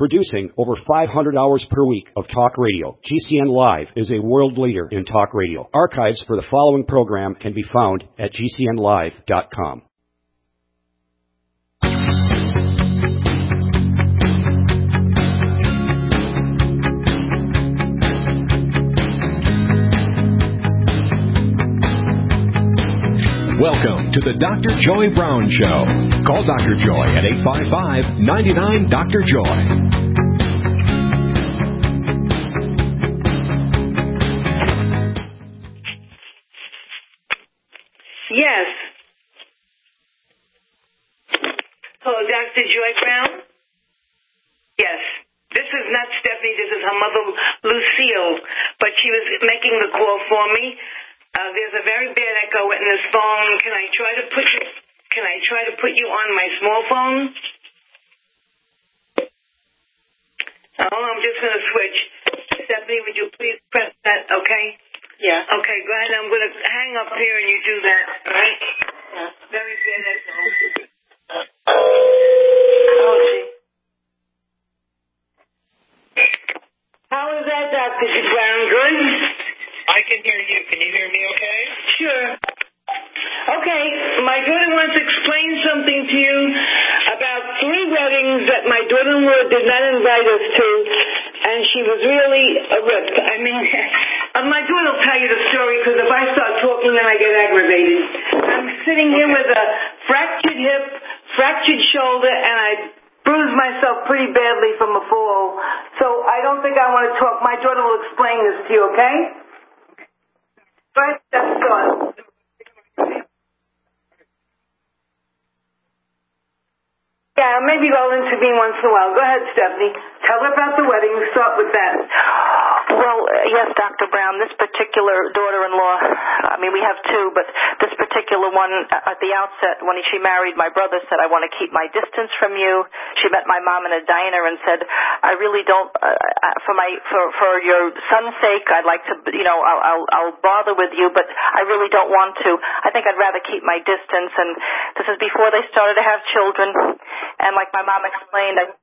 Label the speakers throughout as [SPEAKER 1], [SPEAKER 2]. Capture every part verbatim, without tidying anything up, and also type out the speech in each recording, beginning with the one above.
[SPEAKER 1] Producing over five hundred hours per week of talk radio, G C N Live is a world leader in talk radio. Archives for the following program can be found at G C N live dot com.
[SPEAKER 2] Welcome to the Doctor Joy Brown Show. Call Doctor Joy at eight five five, nine nine, Doctor Joy.
[SPEAKER 3] Yes. Hello, Doctor Joy Brown? Yes. This is not Stephanie. This is her mother, Lucille. But she was making the call for me. Uh, there's a very bad echo in this phone. Can I try to put you, can I try to put you on my small phone? Oh, I'm just going to switch. Stephanie, would you please press that, okay?
[SPEAKER 4] Yeah.
[SPEAKER 3] Okay, go ahead. I'm going to hang up here and you do that, all right?
[SPEAKER 4] Yeah.
[SPEAKER 3] Very bad echo.
[SPEAKER 4] Oh, gee.
[SPEAKER 3] How is that, Doctor Brown? Good?
[SPEAKER 5] I can hear you. Can you hear me okay?
[SPEAKER 3] Sure. Okay, my daughter wants to explain something to you about three weddings that my daughter-in-law did not invite us to, and she was really a rip. I mean, uh, my daughter will tell you the story, because if I start talking, then I get aggravated. I'm sitting here with a fractured hip, fractured shoulder, and I bruised myself pretty badly from a fall. So I don't think I want to talk. My daughter will explain this to you, okay? First, that's on. Yeah, maybe I'll intervene once in a while. Go ahead, Stephanie. Tell her about the wedding. Start with that.
[SPEAKER 4] Well, uh, yes, Doctor Brown, this particular daughter-in-law, I mean, we have two, but this particular one, at the outset, when she married, my brother said, I want to keep my distance from you. She met my mom in a diner and said, I really don't, uh, for my, for, for your son's sake, I'd like to, you know, I'll, I'll, I'll bother with you, but I really don't want to. I think I'd rather keep my distance, and this is before they started to have children, and like my mom explained, I...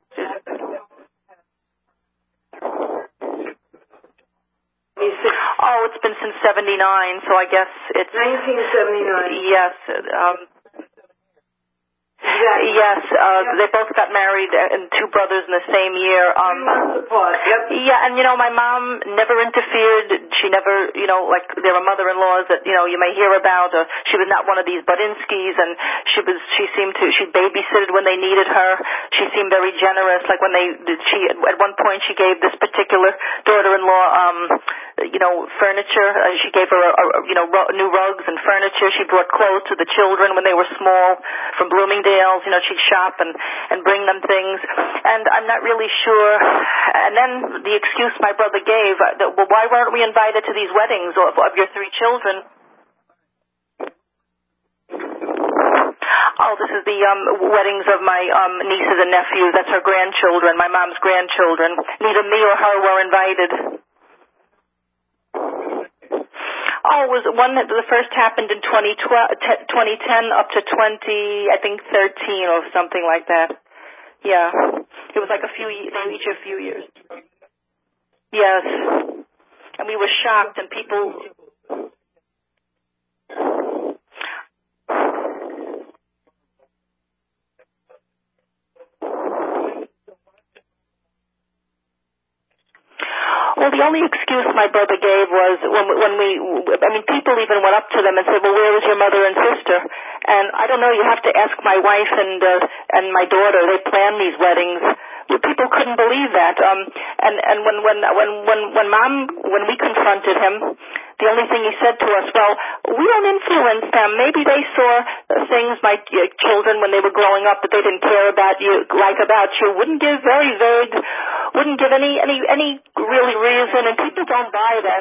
[SPEAKER 4] Oh, it's been since seventy-nine, so I guess it's...
[SPEAKER 3] nineteen seventy-nine.
[SPEAKER 4] Yes. Um,
[SPEAKER 3] exactly.
[SPEAKER 4] Yes, uh,
[SPEAKER 3] yep.
[SPEAKER 4] They both got married, and two brothers in the same year. Um,
[SPEAKER 3] Three months apart, yep.
[SPEAKER 4] Yeah, and, you know, my mom never interfered. She never, you know, like there are mother-in-laws that, you know, you may hear about. Or she was not one of these Budinskis, and she was, she seemed to, she babysitted when they needed her. She seemed very generous. Like when they, she, at one point she gave this particular daughter-in-law, um, you know, furniture. Uh, she gave her, a, a, you know, ru- new rugs and furniture. She brought clothes to the children when they were small from Bloomingdale's. You know, she'd shop and, and bring them things. And I'm not really sure. And then the excuse my brother gave, uh, that, well, why weren't we invited to these weddings of, of your three children? Oh, this is the um, weddings of my um, nieces and nephews. That's her grandchildren, my mom's grandchildren. Neither me or her were invited. Oh, it was one that the first happened in twenty ten up to twenty, I think thirteen or something like that. Yeah, it was like a few, each a few years. Yes, and we were shocked, and people. Well, the only excuse my brother gave was when when we, I mean, people even went up to them and said, well, where is your mother and sister? And I don't know, you have to ask my wife and uh, and my daughter. They planned these weddings. People couldn't believe that. Um, and and when when when when when mom when we confronted him, the only thing he said to us, well, we don't influence them. Maybe they saw things my uh, children when they were growing up that they didn't care about you, like about you. Wouldn't give very vague, wouldn't give any any any really reason, and people don't buy that.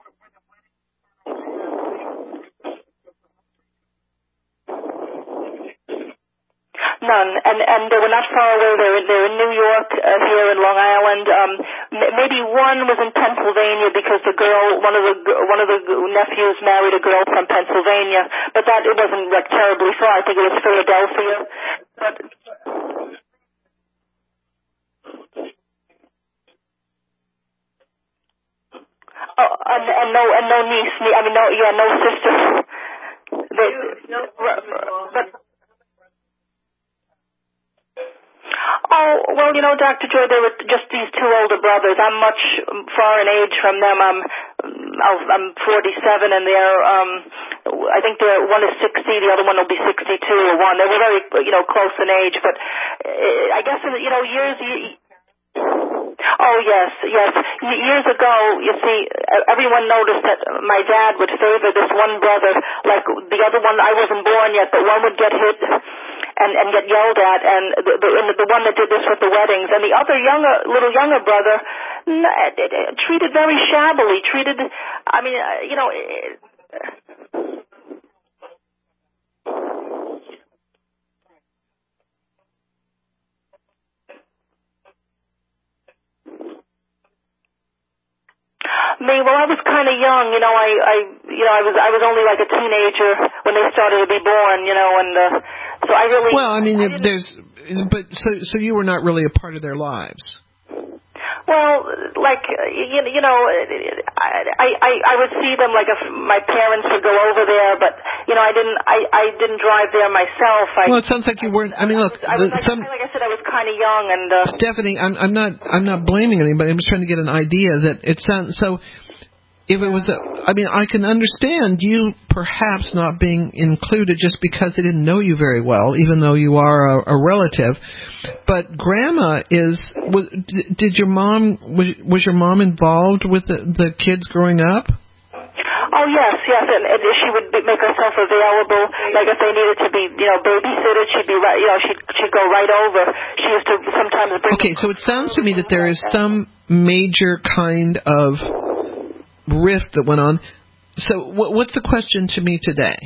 [SPEAKER 4] None, and and they were not far away. They're in, they're in New York, uh, here in Long Island. Um, m- maybe one was in Pennsylvania because the girl, one of the one of the nephews married a girl from Pennsylvania, but that it wasn't like terribly far. I think it was Philadelphia. But and, and no and no niece. I mean, no, yeah, no sister. They,
[SPEAKER 3] No,
[SPEAKER 4] but. Oh, well, you know, Doctor Joy, they were just these two older brothers. I'm much far in age from them. I'm I'm forty-seven, and they're, um, I think they're, one is sixty, the other one will be sixty-two or one. They were very, you know, close in age, but uh, I guess, in, you know, years... Oh, yes, yes. Years ago, you see, everyone noticed that my dad would favor this one brother, like the other one, I wasn't born yet, but one would get hit and, and get yelled at, and the, the, and the one that did this with the weddings, and the other younger, little younger brother treated very shabbily, treated, I mean, you know... Me, well, I was kind of young, you know. I, I, you know, I was, I was only like a teenager when they started to be born, you know, and uh, so I really.
[SPEAKER 6] Well, I mean,
[SPEAKER 4] I
[SPEAKER 6] there's, but so, so you were not really a part of their lives.
[SPEAKER 4] Well, like you, you know, I, I, I would see them like if my parents would go over there, but you know, I didn't, I, I didn't drive there myself. I,
[SPEAKER 6] well, it sounds like you weren't. I mean, look,
[SPEAKER 4] I was,
[SPEAKER 6] the,
[SPEAKER 4] like,
[SPEAKER 6] some,
[SPEAKER 4] like I said, I was kind of young, and uh,
[SPEAKER 6] Stephanie, I'm, I'm not, I'm not blaming anybody. I'm just trying to get an idea that it sounds so. If it was, a, I mean, I can understand you perhaps not being included just because they didn't know you very well, even though you are a, a relative. But Grandma is. Was, did your mom was, was your mom involved with the, the kids growing up?
[SPEAKER 4] Oh yes, yes, and, and she would be, make herself available. Like if they needed to be, you know, babysitted, she'd be right. You know, she'd she'd go right over. She used to sometimes bring.
[SPEAKER 6] Okay, so it sounds to me that there is some major kind of rift that went on. So what, what's the question to me today?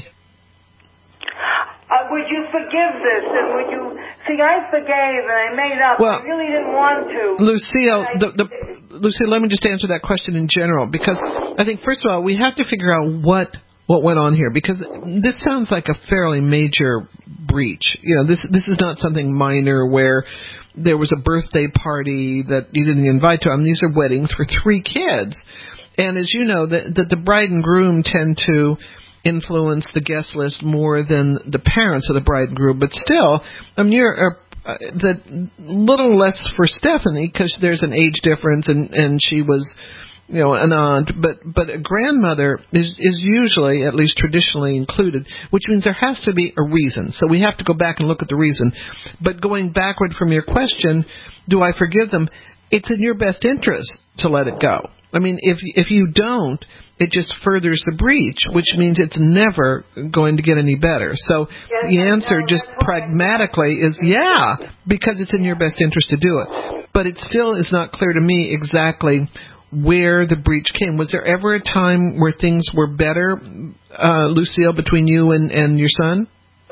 [SPEAKER 3] Uh, would you forgive this? And would you... See, I forgave and I made up.
[SPEAKER 6] Well,
[SPEAKER 3] I really didn't want to.
[SPEAKER 6] Lucille, the, the, Lucille, let me just answer that question in general, because I think, first of all, we have to figure out what what went on here, because this sounds like a fairly major breach. You know, this this is not something minor where there was a birthday party that you didn't invite to. I mean, these are weddings for three kids. And as you know, the, the, the bride and groom tend to influence the guest list more than the parents of the bride and groom. But still, I mean, you're uh, the little less for Stephanie because there's an age difference, and, and she was, you know, an aunt. But but a grandmother is is usually, at least traditionally, included, which means there has to be a reason. So we have to go back and look at the reason. But going backward from your question, do I forgive them? It's in your best interest to let it go. I mean, if if you don't, it just furthers the breach, which means it's never going to get any better. So
[SPEAKER 3] yes,
[SPEAKER 6] the answer just pragmatically is yeah, because it's in your best interest to do it. But it still is not clear to me exactly where the breach came. Was there ever a time where things were better, uh, Lucille, between you and, and your son?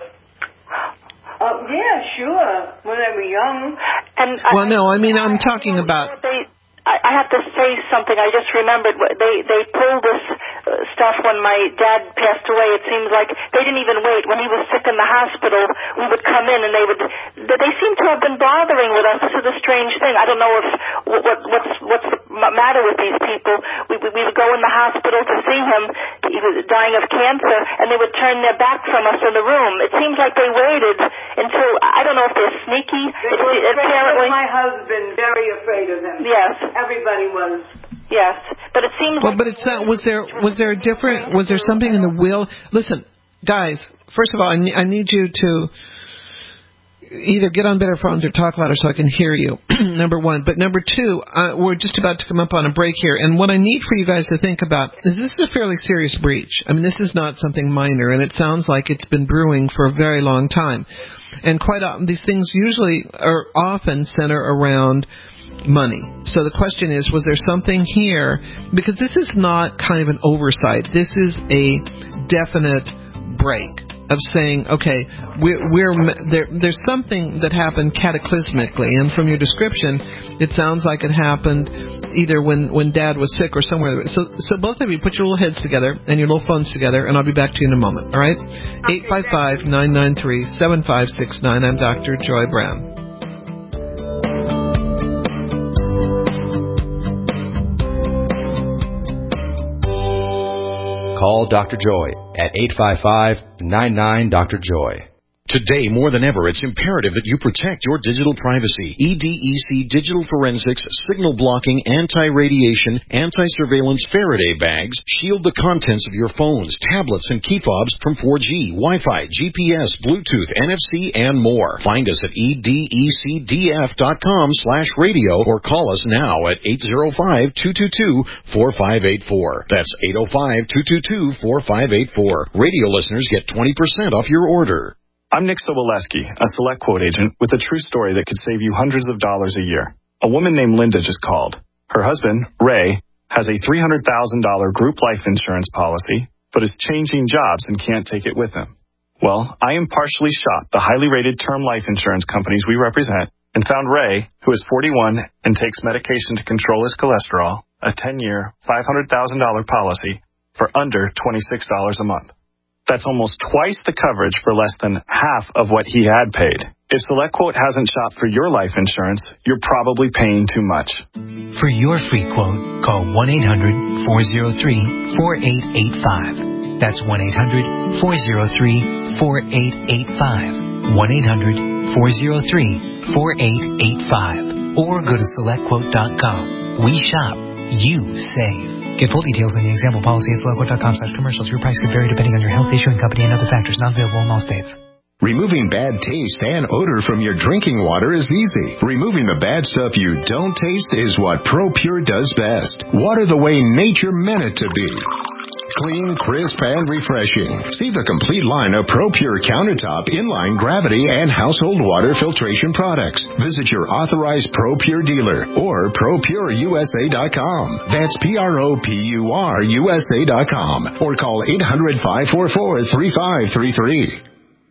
[SPEAKER 3] Uh, yeah, sure. When they were young.
[SPEAKER 4] And
[SPEAKER 6] well,
[SPEAKER 4] I,
[SPEAKER 6] no, I mean, I'm
[SPEAKER 4] I,
[SPEAKER 6] talking
[SPEAKER 4] you know,
[SPEAKER 6] about...
[SPEAKER 4] They, I have to say something. I just remembered they they pulled this uh, stuff when my dad passed away. It seems like they didn't even wait. When he was sick in the hospital, we would come in and they would. They seem to have been bothering with us. This is a strange thing. I don't know if what what's what's the matter with these people. We we would go in the hospital to see him. He was dying of cancer, and they would turn their back from us in the room. It seems like they waited until I don't know if they're sneaky.
[SPEAKER 3] They were
[SPEAKER 4] it, apparently,
[SPEAKER 3] my husband very afraid of him.
[SPEAKER 4] Yes.
[SPEAKER 3] Everybody was.
[SPEAKER 4] Yes, but it seems.
[SPEAKER 6] Well,
[SPEAKER 4] like
[SPEAKER 6] but it's not. Was there was there a different? Was there something in the will? Listen, guys. First of all, I need, I need you to either get on better phones or talk louder so I can hear you. Number one, but number two, uh, we're just about to come up on a break here, and what I need for you guys to think about is this is a fairly serious breach. I mean, this is not something minor, and it sounds like it's been brewing for a very long time. And quite often, these things usually are often center around money. So the question is, was there something here? Because this is not kind of an oversight. This is a definite break of saying, okay, we're, we're there, there's something that happened cataclysmically. And from your description, it sounds like it happened either when, when Dad was sick or somewhere. So, so both of you put your little heads together and your little phones together, and I'll be back to you in a moment. All right? eight five five, nine nine three, seven five six nine. I'm Doctor Joy Brown.
[SPEAKER 7] Call Doctor Joy at eight five five, nine nine, Doctor Joy.
[SPEAKER 8] Today, more than ever, it's imperative that you protect your digital privacy. E D E C Digital Forensics, signal blocking, anti-radiation, anti-surveillance Faraday bags shield the contents of your phones, tablets, and key fobs from four G, Wi-Fi, G P S, Bluetooth, N F C, and more. Find us at E D E C D F dot com slash radio or call us now at eight oh five, two two two, four five eight four. That's eight oh five, two two two, four five eight four. Radio listeners get twenty percent off your order.
[SPEAKER 9] I'm Nick Soboleski, a Select Quote agent with a true story that could save you hundreds of dollars a year. A woman named Linda just called. Her husband, Ray, has a three hundred thousand dollars group life insurance policy, but is changing jobs and can't take it with him. Well, I impartially shopped the highly rated term life insurance companies we represent and found Ray, who is forty-one and takes medication to control his cholesterol, a ten-year, five hundred thousand dollars policy for under twenty-six dollars a month. That's almost twice the coverage for less than half of what he had paid. If SelectQuote hasn't shopped for your life insurance, you're probably paying too much.
[SPEAKER 10] For your free quote, call one eight hundred, four oh three, four eight eight five. That's one eight hundred, four oh three, four eight eight five. one eight hundred, four oh three, four eight eight five. Or go to select quote dot com. We shop. You save. Get full details in the example policy at select quote dot com slash commercials. Your price could vary depending on your health, issuing company, and other factors not available in all states.
[SPEAKER 11] Removing bad taste and odor from your drinking water is easy. Removing the bad stuff you don't taste is what ProPure does best. Water the way nature meant it to be. Clean, crisp, and refreshing. See the complete line of ProPure countertop, inline, gravity, and household water filtration products. Visit your authorized ProPure dealer or pro pure U S A dot com. That's P R O P U R U S A dot com. Or call eight hundred, five four four, three five three three.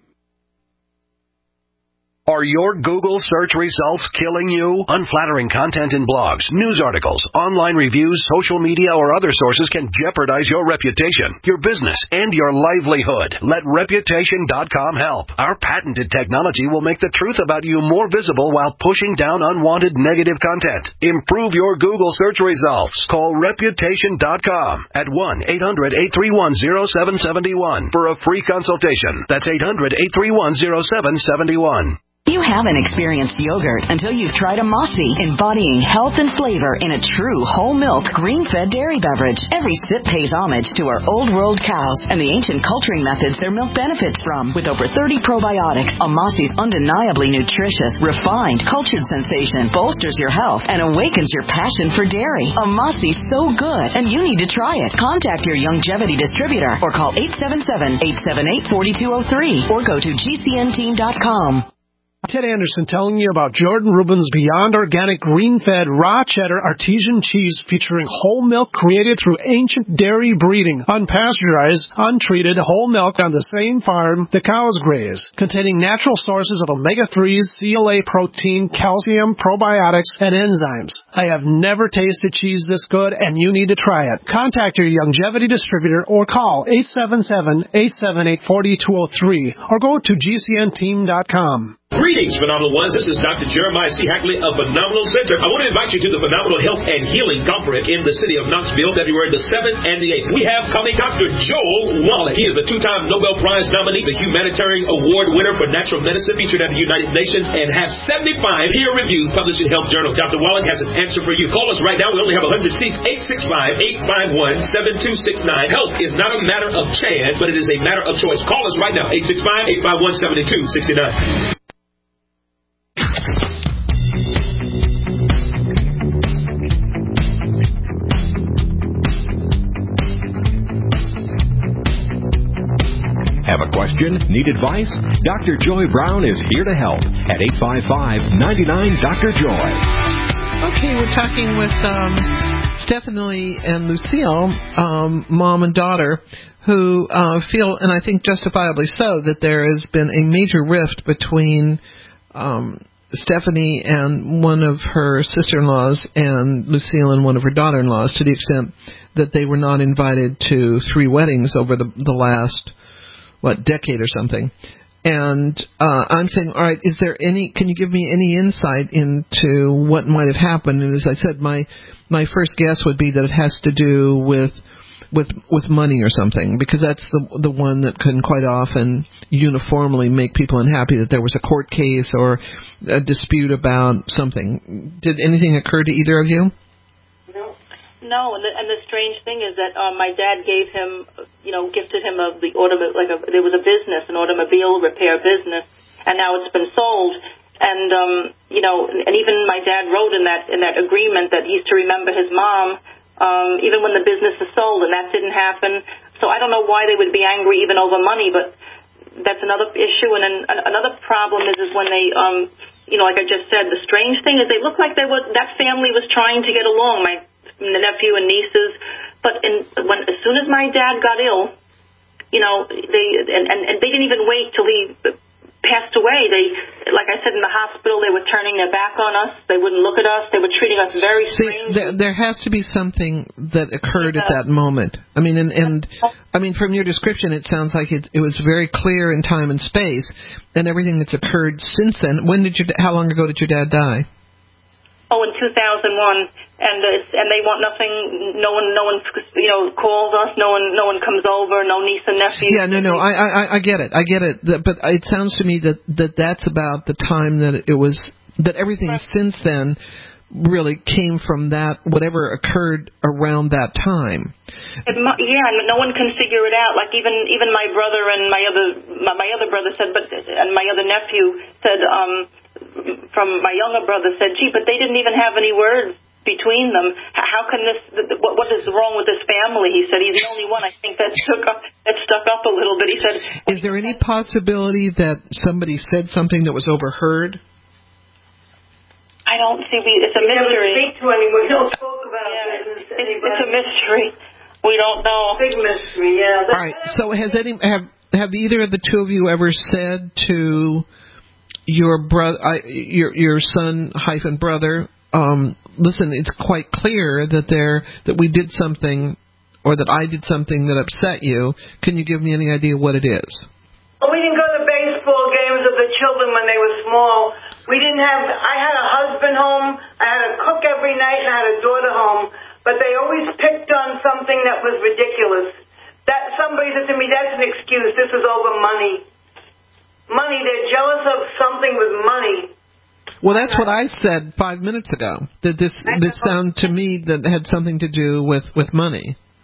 [SPEAKER 12] Are your Google search results killing you? Unflattering content in blogs, news articles, online reviews, social media, or other sources can jeopardize your reputation, your business, and your livelihood. Let Reputation dot com help. Our patented technology will make the truth about you more visible while pushing down unwanted negative content. Improve your Google search results. Call Reputation dot com at one eight hundred, eight three one, zero seven seven one for a free consultation. That's eight hundred, eight three one, zero seven seven one.
[SPEAKER 13] You haven't experienced yogurt until you've tried a Mossy, embodying health and flavor in a true whole milk, green-fed dairy beverage. Every sip pays homage to our old world cows and the ancient culturing methods their milk benefits from. With over thirty probiotics, a Mossy's undeniably nutritious, refined, cultured sensation bolsters your health and awakens your passion for dairy. A Mossy's so good, and you need to try it. Contact your Youngevity distributor or call eight seven seven, eight seven eight, four two zero three or go to G C N team dot com.
[SPEAKER 14] Ted Anderson telling you about Jordan Rubin's Beyond Organic Green-Fed Raw Cheddar Artesian Cheese featuring whole milk created through ancient dairy breeding, unpasteurized, untreated whole milk on the same farm the cows graze, containing natural sources of omega threes, C L A protein, calcium, probiotics, and enzymes. I have never tasted cheese this good, and you need to try it. Contact your Youngevity distributor or call eight seven seven, eight seven eight, four two zero three or go to G C N team dot com.
[SPEAKER 15] Greetings, Phenomenal Ones. This is Doctor Jeremiah C. Hackley of Phenomenal Center. I want to invite you to the Phenomenal Health and Healing Conference in the city of Knoxville, February the seventh and the eighth. We have coming Doctor Joel Wallach. He is a two-time Nobel Prize nominee, the Humanitarian Award winner for Natural Medicine, featured at the United Nations, and have seventy-five peer-reviewed published in health journals. Doctor Wallach has an answer for you. Call us right now. We only have one hundred seats. eight six five, eight five one, seven two six nine. Health is not a matter of chance, but it is a matter of choice. Call us right now. eight six five, eight five one, seven two six nine.
[SPEAKER 2] Have a question? Need advice? Doctor Joy Brown is here to help at eight five five, nine nine, Doctor Joy.
[SPEAKER 6] Okay, we're talking with um, Stephanie and Lucille, um, mom and daughter, who uh, feel, and I think justifiably so, that there has been a major rift between um, Stephanie and one of her sister-in-laws and Lucille and one of her daughter-in-laws, to the extent that they were not invited to three weddings over the, the last, what, decade or something. And uh, I'm saying, all right, is there any, can you give me any insight into what might have happened? And as I said, my my first guess would be that it has to do with with with money or something, because that's the the one that can quite often uniformly make people unhappy, that there was a court case or a dispute about something. Did anything occur to either of you?
[SPEAKER 4] No, and the, and the strange thing is that um, my dad gave him, you know, gifted him of the automobile, like a, there was a business, an automobile repair business, and now it's been sold. And um, you know, and even my dad wrote in that in that agreement that he's to remember his mom, um, even when the business is sold, and that didn't happen. So I don't know why they would be angry even over money, but that's another issue. And then another problem is is when they, um, you know, like I just said, the strange thing is they look like they were that family was trying to get along. My the nephew and nieces, but in, when as soon as my dad got ill, you know, they and, and, and they didn't even wait till he passed away. They, like I said, in the hospital, they were turning their back on us. They wouldn't look at us. They were treating us very strangely.
[SPEAKER 6] See, there, there has to be something that occurred yeah. at that moment. I mean, and, and I mean, from your description, it sounds like it, it was very clear in time and space, and everything that's occurred since then. When did your, how long ago did your dad die?
[SPEAKER 4] Oh, in two thousand one, and uh, and they want nothing. No one, no one, you know, calls us. No one, no one comes over. No niece and nephew.
[SPEAKER 6] Yeah, no, no, I, I, I get it. I get it. But it sounds to me that, that that's about the time that it was. That everything right. since then really came from that whatever occurred around that time.
[SPEAKER 4] It, yeah, no one can figure it out. Like even even my brother and my other my, my other brother said, but and my other nephew said. um From my younger brother said, gee, but they didn't even have any words between them. How can this, what, what is wrong with this family? He said, he's the only one, I think, that stuck up, that stuck up a little bit. He said,
[SPEAKER 6] is there any possibility that somebody said something that was overheard?
[SPEAKER 4] I don't see, we, it's a
[SPEAKER 3] we
[SPEAKER 4] mystery.
[SPEAKER 3] We never speak to anyone. We don't talk about
[SPEAKER 4] yeah,
[SPEAKER 3] it.
[SPEAKER 4] It's, it's a mystery. We don't know.
[SPEAKER 3] Big mystery, yeah.
[SPEAKER 6] All right, so has any, have, have either of the two of you ever said to your brother, I, your your son hyphen brother, um, listen, it's quite clear that there that we did something, or that I did something that upset you. Can you give me any idea what it is?
[SPEAKER 3] Well, we didn't go to baseball games of the children when they were small. We didn't have. I had a husband home. I had a cook every night, and I had a daughter home. But they always picked on something that was ridiculous. That somebody said to me, "That's an excuse. This is over money." Money, they're jealous of something with money.
[SPEAKER 6] Well, that's what I said five minutes ago. That this this sounded to me that had something to do with, with money.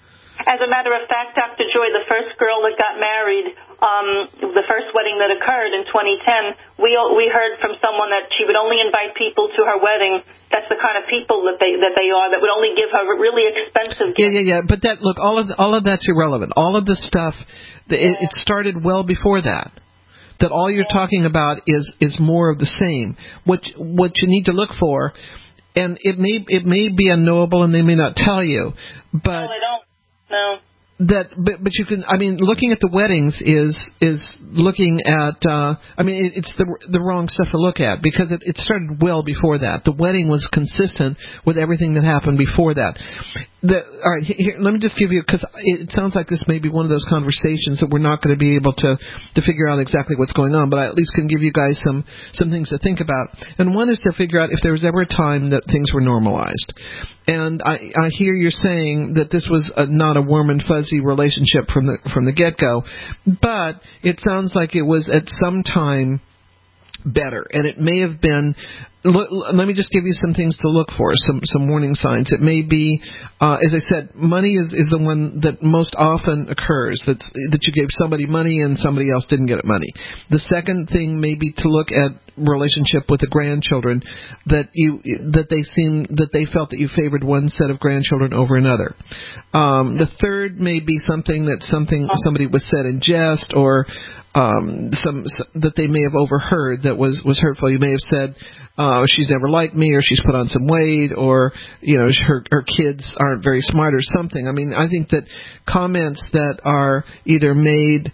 [SPEAKER 4] As a matter of fact, Doctor Joy, the first girl that got married, um, the first wedding that occurred in twenty ten, we we heard from someone that she would only invite people to her wedding. That's the kind of people that they that they are. That would only give her really expensive gifts.
[SPEAKER 6] Yeah, yeah, yeah. But that look, all of all of that's irrelevant. All of the stuff, it,
[SPEAKER 4] yeah.
[SPEAKER 6] it started well before that. That all you're talking about is, is more of the same. What what you need to look for, and it may it may be unknowable, and they may not tell you, but
[SPEAKER 4] no, they don't. No.
[SPEAKER 6] That, but but you can. I mean, looking at the weddings is is looking at. Uh, I mean, it, it's the the wrong stuff to look at, because it, it started well before that. The wedding was consistent with everything that happened before that. The, all right, here, let me just give you, because it sounds like this may be one of those conversations that we're not going to be able to to figure out exactly what's going on, but I at least can give you guys some some things to think about. And one is to figure out if there was ever a time that things were normalized. And I, I hear you're saying that this was a, not a warm and fuzzy relationship from the from the get-go, but it sounds like it was at some time better, and it may have been. L- let me just give you some things to look for, some some warning signs. It may be, uh, as I said, money is, is the one that most often occurs. That that you gave somebody money and somebody else didn't get money. The second thing may be to look at relationship with the grandchildren, that you that they seem that they felt that you favored one set of grandchildren over another. Um, the third may be something that something somebody was said in jest, or um, some that they may have overheard that was was hurtful. You may have said, Uh, she's never liked me, or she's put on some weight, or, you know, her her kids aren't very smart or something. I mean, I think that comments that are either made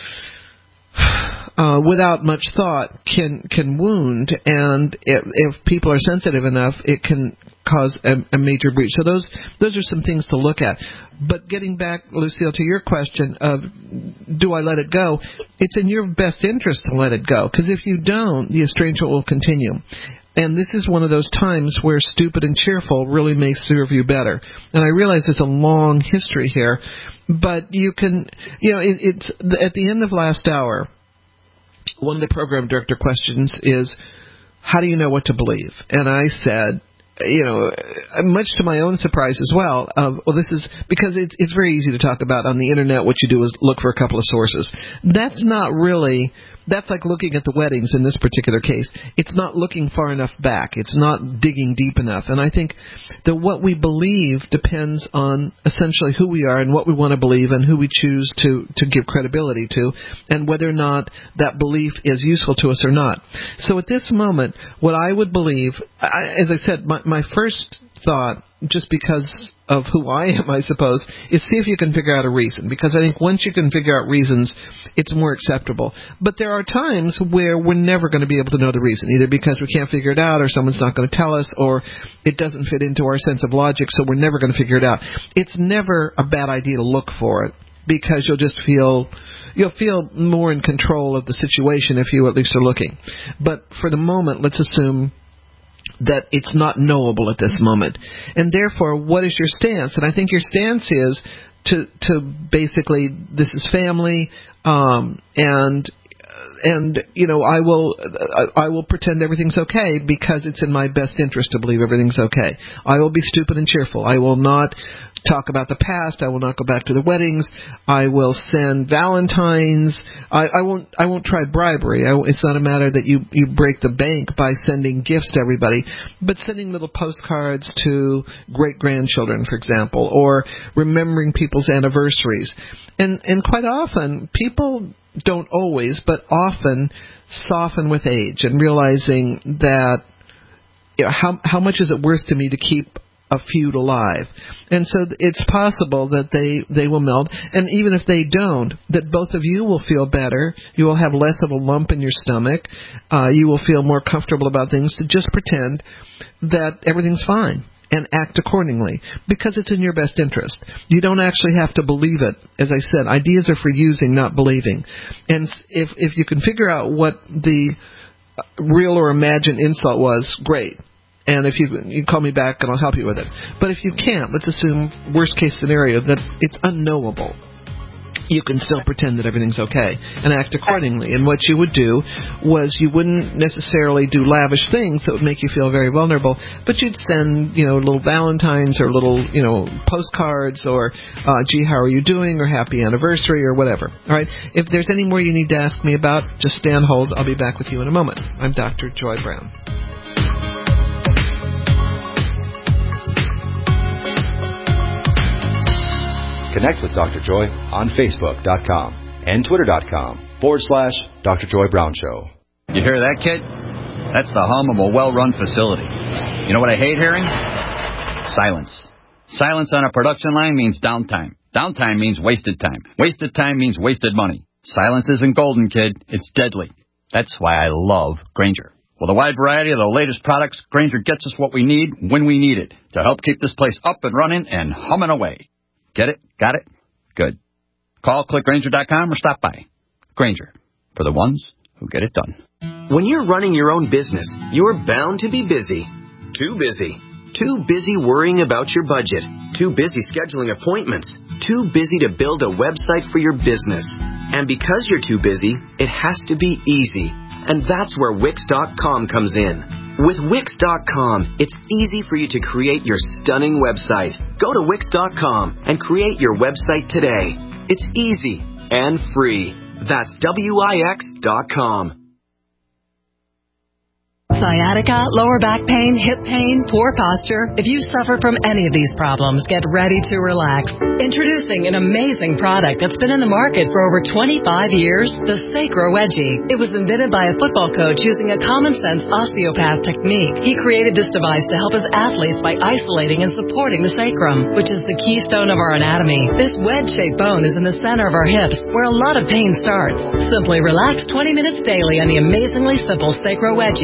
[SPEAKER 6] uh, without much thought can can wound, and if, if people are sensitive enough, it can cause a, a major breach. So those those are some things to look at. But getting back, Lucille, to your question of do I let it go, it's in your best interest to let it go, because if you don't, the estrangement will continue. And this is one of those times where stupid and cheerful really may serve you better. And I realize there's a long history here, but you can, you know, it, it's at the end of last hour, one of the program director questions is, how do you know what to believe? And I said, you know, much to my own surprise as well, uh, well, this is because it's it's very easy to talk about on the internet. What you do is look for a couple of sources. That's not really, that's like looking at the weddings in this particular case. It's not looking far enough back. It's not digging deep enough. And I think that what we believe depends on essentially who we are and what we want to believe and who we choose to, to give credibility to and whether or not that belief is useful to us or not. So at this moment, what I would believe, I, as I said, my My first thought, just because of who I am, I suppose, is see if you can figure out a reason. Because I think once you can figure out reasons, it's more acceptable. But there are times where we're never going to be able to know the reason, either because we can't figure it out or someone's not going to tell us or it doesn't fit into our sense of logic, so we're never going to figure it out. It's never a bad idea to look for it because you'll just feel... You'll feel more in control of the situation if you at least are looking. But for the moment, let's assume that it's not knowable at this moment. And therefore, what is your stance? And I think your stance is to to basically, this is family, um, and and you know, I will I will pretend everything's okay because it's in my best interest to believe everything's okay. I will be stupid and cheerful. I will not talk about the past. I will not go back to the weddings. I will send Valentines. I, I won't. I won't try bribery. I, it's not a matter that you you break the bank by sending gifts to everybody, but sending little postcards to great grandchildren, for example, or remembering people's anniversaries. And and quite often, people don't always, but often soften with age and realizing that, you know, how how much is it worth to me to keep a feud alive. And so it's possible that they, they will meld. And even if they don't, that both of you will feel better. You will have less of a lump in your stomach. Uh, you will feel more comfortable about things to just pretend that everything's fine and act accordingly because it's in your best interest. You don't actually have to believe it. As I said, ideas are for using, not believing. And if if you can figure out what the real or imagined insult was, great. And if you you call me back and I'll help you with it. But if you can't, let's assume worst case scenario that it's unknowable. You can still pretend that everything's okay and act accordingly. And what you would do was you wouldn't necessarily do lavish things that would make you feel very vulnerable, but you'd send, you know, little Valentines or little, you know, postcards or, uh, gee, how are you doing, or happy anniversary or whatever. All right. If there's any more you need to ask me about, just stay on hold. I'll be back with you in a moment. I'm Doctor Joy Brown.
[SPEAKER 7] Connect with Doctor Joy on Facebook.com and Twitter.com forward slash Doctor Joy Brown Show.
[SPEAKER 16] You hear that, kid? That's the hum of a well-run facility. You know what I hate hearing? Silence. Silence on a production line means downtime. Downtime means wasted time. Wasted time means wasted money. Silence isn't golden, kid. It's deadly. That's why I love Grainger. With a wide variety of the latest products, Grainger gets us what we need when we need it to help keep this place up and running and humming away. Get it? Got it? Good. Call click Grainger dot com or stop by. Grainger, for the ones who get it done.
[SPEAKER 17] When you're running your own business, you're bound to be busy. Too busy. Too busy worrying about your budget. Too busy scheduling appointments. Too busy to build a website for your business. And because you're too busy, it has to be easy. And that's where Wix dot com comes in. With Wix dot com, it's easy for you to create your stunning website. Go to Wix dot com and create your website today. It's easy and free. That's W I X dot com.
[SPEAKER 18] Sciatica, lower back pain, hip pain, poor posture. If you suffer from any of these problems, get ready to relax. Introducing an amazing product that's been in the market for over twenty-five years, the Sacro Wedgie. It was invented by a football coach using a common-sense osteopath technique. He created this device to help his athletes by isolating and supporting the sacrum, which is the keystone of our anatomy. This wedge-shaped bone is in the center of our hips, where a lot of pain starts. Simply relax twenty minutes daily on the amazingly simple Sacro Wedgie and let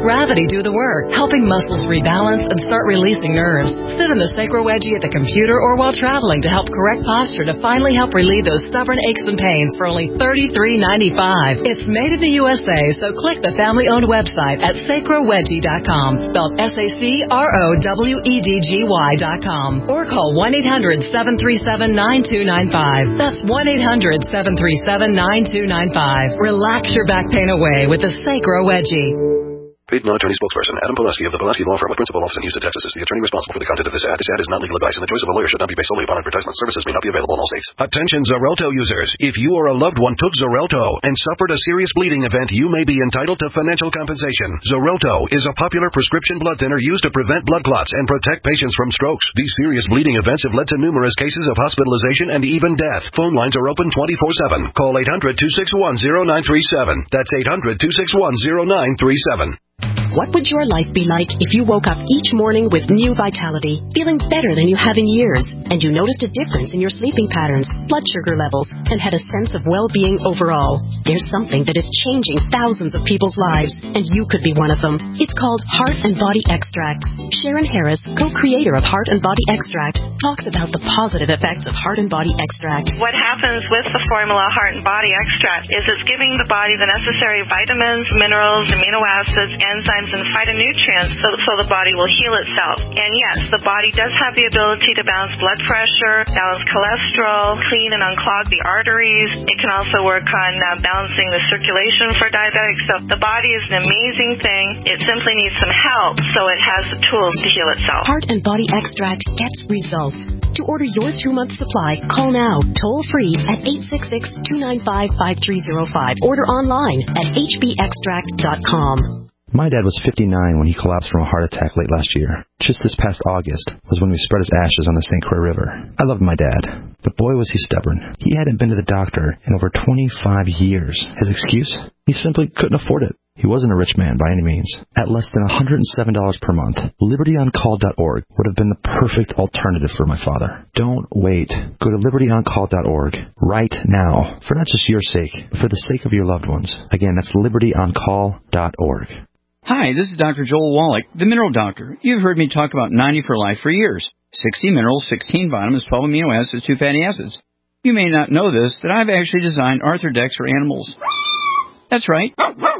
[SPEAKER 18] gravity do the work, helping muscles rebalance and start releasing nerves. Sit in the Sacro Wedgie at the computer or while traveling to help correct posture to finally help relieve those stubborn aches and pains for only thirty-three ninety-five. It's made in the U S A, so click the family-owned website at sacro wedgie dot com, spelled S A C R O W E D G Y dot com, or call one eight hundred seven three seven nine two nine five. That's one eight hundred seven three seven nine two nine five. Relax your back pain away with the Sacro Wedgie.
[SPEAKER 12] Paid non-attorney spokesperson Adam Pulaski of the Pulaski Law Firm with principal office in Houston, Texas is the attorney responsible for the content of this ad. This ad is not legal advice, and the choice of a lawyer should not be based solely upon advertisement. Services may not be available in all states. Attention Xarelto users. If you or a loved one took Xarelto and suffered a serious bleeding event, you may be entitled to financial compensation. Xarelto is a popular prescription blood thinner used to prevent blood clots and protect patients from strokes. These serious bleeding events have led to numerous cases of hospitalization and even death. Phone lines are open twenty-four seven. Call eight hundred two six one zero nine three seven. That's eight hundred two six one zero nine three seven.
[SPEAKER 19] What would your life be like if you woke up each morning with new vitality, feeling better than you have in years, and you noticed a difference in your sleeping patterns, blood sugar levels, and had a sense of well-being overall? There's something that is changing thousands of people's lives, and you could be one of them. It's called Heart and Body Extract. Sharon Harris, co-creator of Heart and Body Extract, talks about the positive effects of Heart and Body Extract.
[SPEAKER 20] What happens with the formula Heart and Body Extract is it's giving the body the necessary vitamins, minerals, amino acids, enzymes, and phytonutrients so, so the body will heal itself. And yes, the body does have the ability to balance blood pressure, balance cholesterol, clean and unclog the arteries. It can also work on uh, balancing the circulation for diabetics. So the body is an amazing thing. It simply needs some help so it has the tools to heal itself.
[SPEAKER 19] Heart and Body Extract gets results. To order your two-month supply, call now, toll-free at eight six six, two nine five, five three zero five. Order online at h b extract dot com.
[SPEAKER 21] My dad was fifty-nine when he collapsed from a heart attack late last year. Just this past August was when we spread his ashes on the Saint Croix River. I loved my dad, but boy was he stubborn. He hadn't been to the doctor in over twenty-five years. His excuse? He simply couldn't afford it. He wasn't a rich man by any means. At less than one hundred seven dollars per month, liberty on call dot org would have been the perfect alternative for my father. Don't wait. Go to liberty on call dot org right now, for not just your sake, but for the sake of your loved ones. Again, that's liberty on call dot org.
[SPEAKER 16] Hi, this is Doctor Joel Wallach, the Mineral Doctor. You've heard me talk about ninety for Life for years. sixty minerals, sixteen vitamins, twelve amino acids, two fatty acids. You may not know this, but I've actually designed Arthrodex for animals. That's right.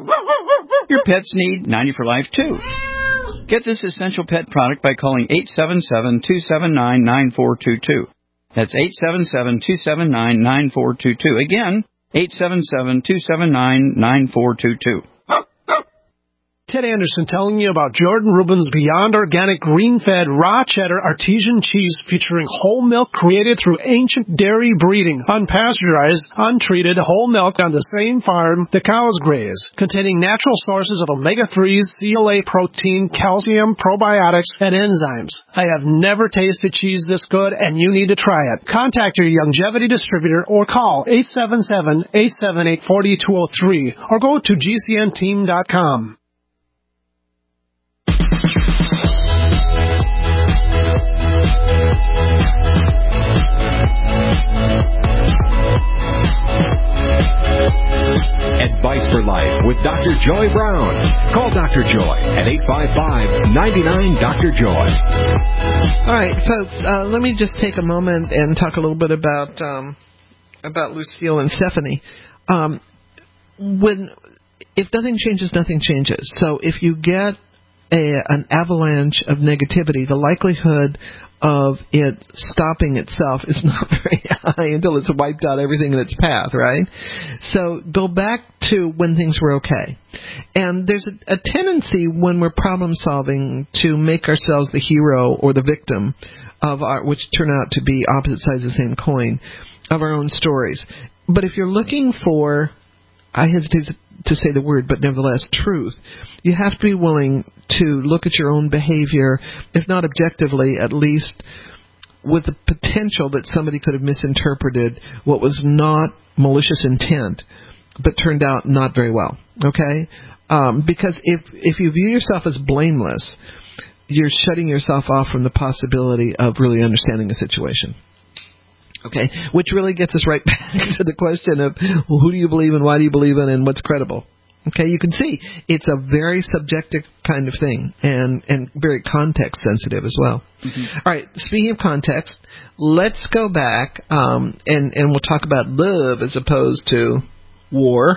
[SPEAKER 16] Your pets need ninety for Life, too. Get this essential pet product by calling eight seven seven, two seven nine, nine four two two. That's eight seven seven, two seven nine, nine four two two. Again, eight seven seven, two seven nine, nine four two two.
[SPEAKER 14] Ted Anderson telling you about Jordan Rubin's Beyond Organic Green-Fed Raw Cheddar Artesian Cheese featuring whole milk created through ancient dairy breeding, unpasteurized, untreated whole milk on the same farm the cows graze, containing natural sources of omega threes, C L A protein, calcium, probiotics, and enzymes. I have never tasted cheese this good, and you need to try it. Contact your Youngevity distributor or call eight seven seven, eight seven eight, four two zero three or go to G C N team dot com.
[SPEAKER 2] Advice for Life with Doctor Joy Brown. Call Doctor Joy at eight five five, nine nine, Doctor Joy.
[SPEAKER 6] All right, folks, uh, let me just take a moment and talk a little bit about um, about Lucille and Stephanie. Um, when if nothing changes, nothing changes. So if you get a, an avalanche of negativity, the likelihood of it stopping itself is not very high until it's wiped out everything in its path, right? So go back to when things were okay. And there's a, a tendency when we're problem solving to make ourselves the hero or the victim of our, which turn out to be opposite sides of the same coin, of our own stories. But if you're looking for, I hesitate to say the word, but nevertheless, truth, you have to be willing to look at your own behavior, if not objectively, at least with the potential that somebody could have misinterpreted what was not malicious intent, but turned out not very well, okay? Um, because if, if you view yourself as blameless, you're shutting yourself off from the possibility of really understanding a situation. Okay, which really gets us right back to the question of, well, who do you believe in, why do you believe in, and what's credible? Okay, you can see it's a very subjective kind of thing and, and very context sensitive as well. Mm-hmm. All right, speaking of context, let's go back um, and, and we'll talk about love as opposed to war,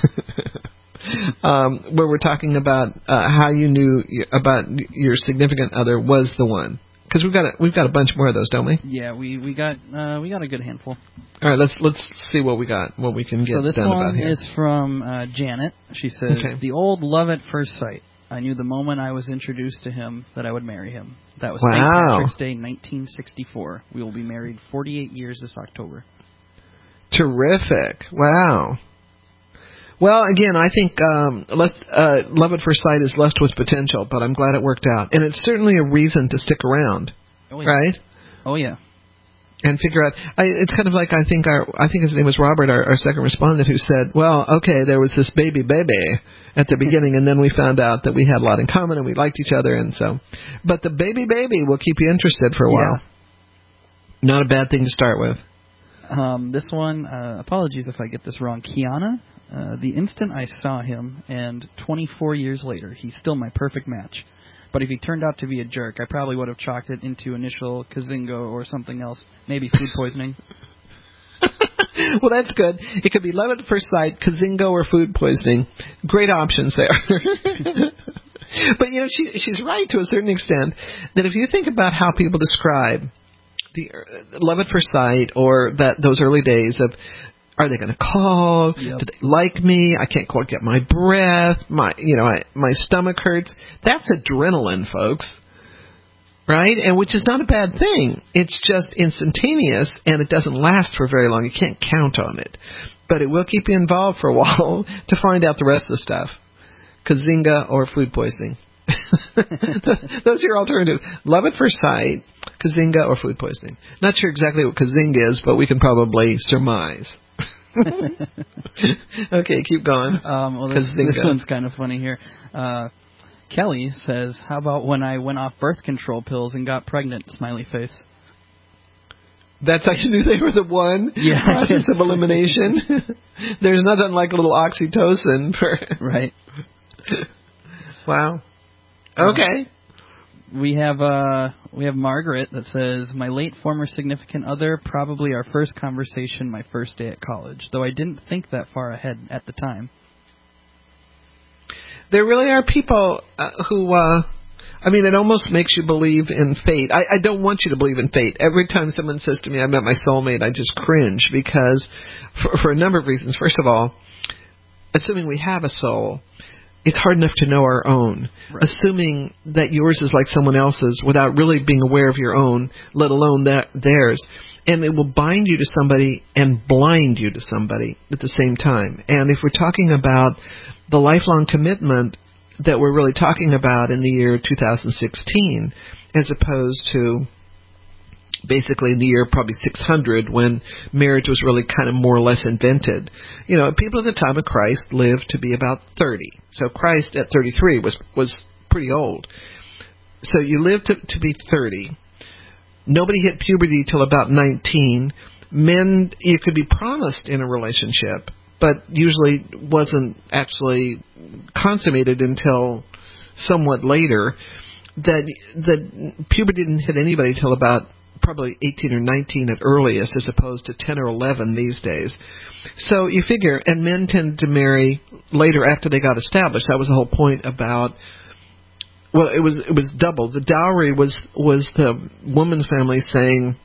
[SPEAKER 6] um, where we're talking about uh, how you knew about your significant other was the one. Because we've got a, we've got a bunch more of those, don't we?
[SPEAKER 1] Yeah, we we got uh, we got a good handful.
[SPEAKER 6] All right, let's let's see what we got, what we can get
[SPEAKER 1] so this
[SPEAKER 6] done
[SPEAKER 1] one
[SPEAKER 6] about here.
[SPEAKER 1] is from uh, Janet. She says,
[SPEAKER 6] okay.
[SPEAKER 1] "The old love at first sight. I knew the moment I was introduced to him that I would marry him. That was
[SPEAKER 6] wow.
[SPEAKER 1] Saint Patrick's Day, nineteen sixty-four. We will be married forty-eight years this October."
[SPEAKER 6] Terrific! Wow. Well, again, I think um, lust, uh, love at first sight is lust with potential, but I'm glad it worked out. And it's certainly a reason to stick around,
[SPEAKER 1] oh, yeah.
[SPEAKER 6] right?
[SPEAKER 1] Oh, yeah.
[SPEAKER 6] And figure out, I, it's kind of like I think our, I think his name was Robert, our, our second respondent, who said, well, okay, there was this baby baby at the beginning, and then we found out that we had a lot in common and we liked each other, and so, but the baby baby will keep you interested for a while. Yeah. Not a bad thing to start with.
[SPEAKER 1] Um, this one, uh, apologies if I get this wrong, Kiana. Uh, the instant I saw him, and twenty-four years later, he's still my perfect match. But if he turned out to be a jerk, I probably would have chalked it into initial Kazingo or something else, maybe food poisoning.
[SPEAKER 6] Well, that's good. It could be love at first sight, Kazingo, or food poisoning. Great options there. But, you know, she, she's right to a certain extent that if you think about how people describe the uh, love at first sight or that those early days of, are they going to call?
[SPEAKER 1] Yep.
[SPEAKER 6] Do they like me? I can't quite get my breath. My, you know, I, my stomach hurts. That's adrenaline, folks. Right? And which is not a bad thing. It's just instantaneous, and it doesn't last for very long. You can't count on it. But it will keep you involved for a while to find out the rest of the stuff. Kazinga or food poisoning. Those are your alternatives. Love at first sight, Kazinga, or food poisoning. Not sure exactly what Kazinga is, but we can probably surmise. Okay, keep going.
[SPEAKER 1] Um, well, this, this one's kind of funny here. Uh, Kelly says, how about when I went off birth control pills and got pregnant? Smiley face.
[SPEAKER 6] That's how you knew they were the one?
[SPEAKER 1] Yeah.
[SPEAKER 6] Process of elimination? There's nothing like a little oxytocin for...
[SPEAKER 1] Right.
[SPEAKER 6] Wow. Okay.
[SPEAKER 1] We have uh we have Margaret that says, my late former significant other, probably our first conversation my first day at college, though I didn't think that far ahead at the time.
[SPEAKER 6] There really are people uh, who, uh, I mean, it almost makes you believe in fate. I, I don't want you to believe in fate. Every time someone says to me, I met my soulmate, I just cringe because, for, for a number of reasons. First of all, assuming we have a soul, it's hard enough to know our own. Right. Assuming that yours is like someone else's without really being aware of your own, let alone that theirs. And it will bind you to somebody and blind you to somebody at the same time. And if we're talking about the lifelong commitment that we're really talking about in the year two thousand sixteen, as opposed to basically in the year probably six hundred, when marriage was really kind of more or less invented. You know, people at the time of Christ lived to be about thirty. So Christ at thirty-three was, was pretty old. So you lived to, to be thirty. Nobody hit puberty till about nineteen. Men, you could be promised in a relationship, but usually wasn't actually consummated until somewhat later. That, that puberty didn't hit anybody till about probably eighteen or nineteen at earliest, as opposed to ten or eleven these days. So you figure, and men tended to marry later after they got established. That was the whole point about, well, it was it was double. The dowry was was the woman's family saying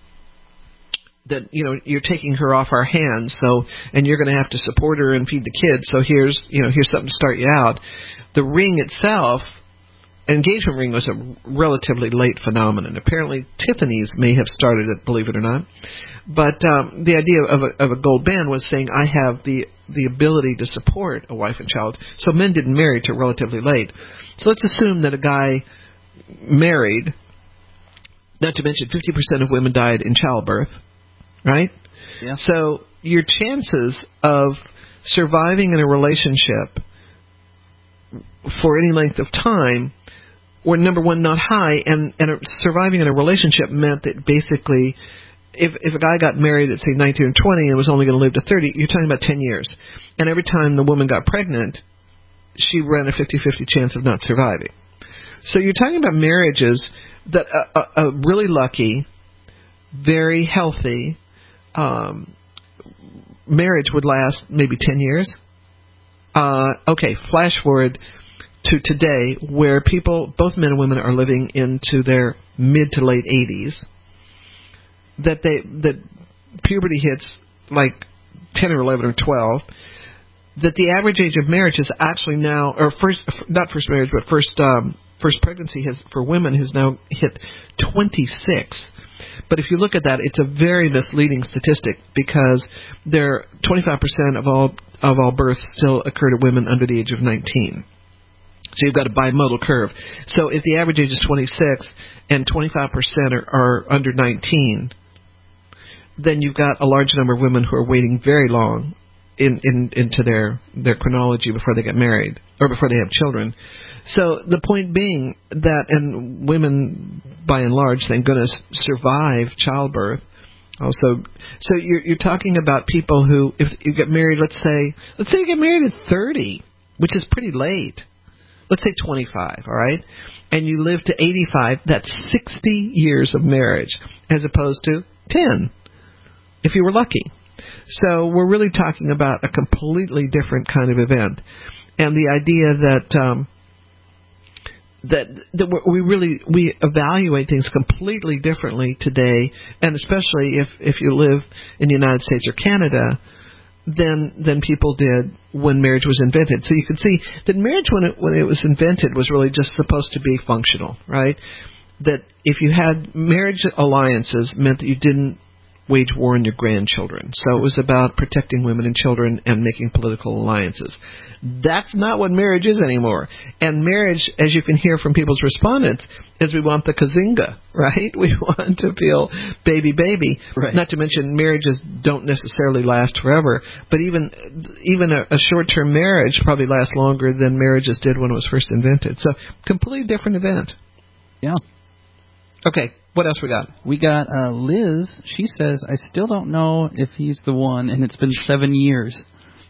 [SPEAKER 6] that, you know, you're taking her off our hands, so, and you're going to have to support her and feed the kids, so here's, you know, here's something to start you out. The ring itself, engagement ring, was a relatively late phenomenon. Apparently, Tiffany's may have started it, believe it or not. But um, the idea of a, of a gold band was saying, I have the the ability to support a wife and child. So men didn't marry till relatively late. So let's assume that a guy married, not to mention fifty percent of women died in childbirth, right?
[SPEAKER 1] Yeah.
[SPEAKER 6] So your chances of surviving in a relationship for any length of time were, number one, not high, and, and surviving in a relationship meant that basically if if a guy got married at, say, nineteen or twenty and was only going to live to thirty, you're talking about ten years. And every time the woman got pregnant, she ran a fifty-fifty chance of not surviving. So you're talking about marriages that are uh, uh, really lucky, very healthy. Um, marriage would last maybe ten years. Uh, okay, flash forward to today, where people, both men and women, are living into their mid to late eighties. That they that puberty hits like ten or eleven or twelve. That the average age of marriage is actually now, or first, not first marriage, but first um, first pregnancy has for women has now hit twenty-six. But if you look at that, it's a very misleading statistic because there twenty-five percent of all of all births still occur to women under the age of nineteen. So you've got a bimodal curve. So if the average age is twenty-six and twenty-five percent are, are under nineteen, then you've got a large number of women who are waiting very long in, in into their, their chronology before they get married or before they have children. So the point being that, and women, by and large, thank goodness, survive childbirth. Also, so you're, you're talking about people who, if you get married, let's say, let's say you get married at thirty, which is pretty late. Let's say twenty-five, all right? And you live to eighty-five, that's sixty years of marriage, as opposed to ten, if you were lucky. So we're really talking about a completely different kind of event. And the idea that um, that, that we really we evaluate things completely differently today, and especially if, if you live in the United States or Canada, than than people did when marriage was invented. So you can see that marriage when it when it was invented was really just supposed to be functional, right? That if you had marriage alliances meant that you didn't wage war on your grandchildren. So it was about protecting women and children and making political alliances. That's not what marriage is anymore. And marriage, as you can hear from people's respondents, is we want the kazinga, right? We want to feel baby, baby. Right. Not to mention marriages don't necessarily last forever, but even even a, a short-term marriage probably lasts longer than marriages did when it was first invented. So completely different event.
[SPEAKER 1] Yeah.
[SPEAKER 6] Okay. What else we got?
[SPEAKER 1] We got uh, Liz. She says, I still don't know if he's the one, and it's been seven years.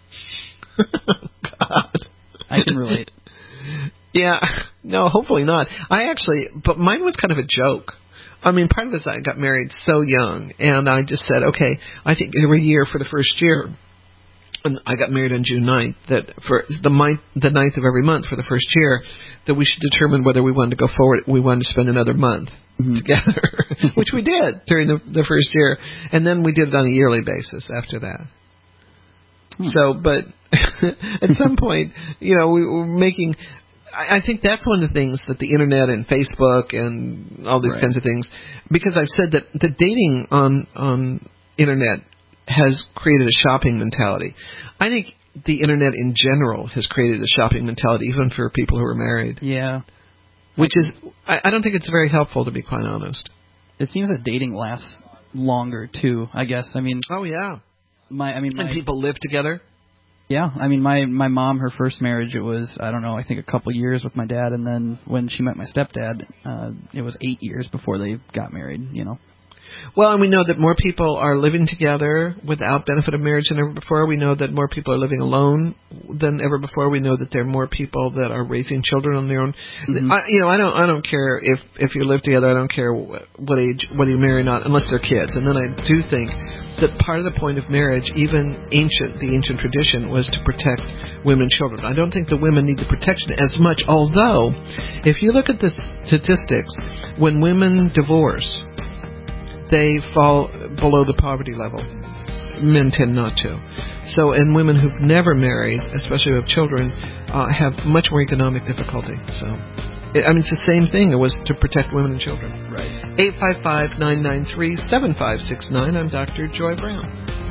[SPEAKER 6] God.
[SPEAKER 1] I can relate.
[SPEAKER 6] Yeah. No, hopefully not. I actually, but mine was kind of a joke. I mean, part of it is I got married so young, and I just said, okay, I think every year for the first year, and I got married on June ninth, that for the ninth, the ninth of every month for the first year, that we should determine whether we wanted to go forward, we wanted to spend another month mm-hmm. together, which we did during the, the first year, and then we did it on a yearly basis after that. Hmm. So, but at some point, you know, we were making, I, I think that's one of the things that the internet and Facebook and all these right. kinds of things, because I've said that the dating on, on internet has created a shopping mentality. I think the internet in general has created a shopping mentality, even for people who are married.
[SPEAKER 1] Yeah.
[SPEAKER 6] Which is, I, I don't think it's very helpful, to be quite honest.
[SPEAKER 1] It seems that dating lasts longer, too, I guess. I mean...
[SPEAKER 6] Oh, yeah.
[SPEAKER 1] My, I mean, my,
[SPEAKER 6] and people live together?
[SPEAKER 1] Yeah. I mean, my, my mom, her first marriage, it was, I don't know, I think a couple years with my dad, and then when she met my stepdad, uh, it was eight years before they got married, you know.
[SPEAKER 6] Well, and we know that more people are living together without benefit of marriage than ever before. We know that more people are living alone than ever before. We know that there are more people that are raising children on their own. Mm-hmm. I, you know, I don't, I don't care if if you live together. I don't care what, what age, whether you marry or not, unless they're kids. And then I do think that part of the point of marriage, even ancient, the ancient tradition, was to protect women and children. I don't think the women need the protection as much. Although, if you look at the statistics, when women divorce, they fall below the poverty level. Men tend not to. So, and women who've never married, especially who have children, uh, have much more economic difficulty. So, it, I mean, it's the same thing. It was to protect women and children.
[SPEAKER 1] Right.
[SPEAKER 6] eight five five, nine nine three, seven five six nine. I'm Doctor Joy Brown.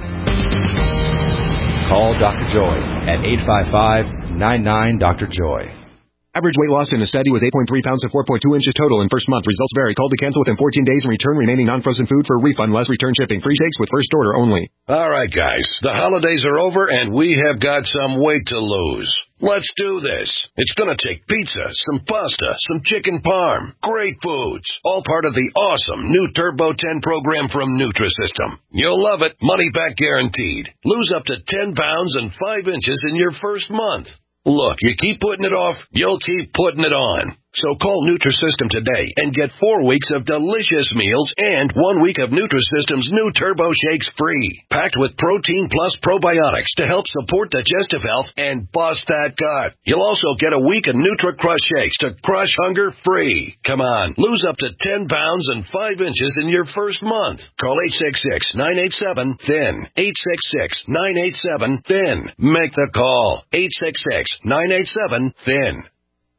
[SPEAKER 7] Call Doctor Joy at eight five five, nine nine, Doctor Joy.
[SPEAKER 5] Average weight loss in the study was eight point three pounds to four point two inches total in first month. Results vary. Call to cancel within fourteen days and return remaining non-frozen food for a refund, less return shipping. Free takes with first order only.
[SPEAKER 12] All right, guys. The holidays are over, and we have got some weight to lose. Let's do this. It's going to take pizza, some pasta, some chicken parm, great foods, all part of the awesome new Turbo ten program from Nutrisystem. You'll love it. Money back guaranteed. Lose up to ten pounds and five inches in your first month. Look, you keep putting it off, you'll keep putting it on. So call Nutrisystem today and get four weeks of delicious meals and one week of Nutrisystem's new Turbo Shakes free. Packed with protein plus probiotics to help support digestive health and bust that gut. You'll also get a week of Nutri-Crush Shakes to crush hunger free. Come on, lose up to ten pounds and five inches in your first month. Call eight six six, nine eight seven, T H I N. eight six six, nine eight seven, T H I N. Make the call. eight six six, nine eight seven, T H I N.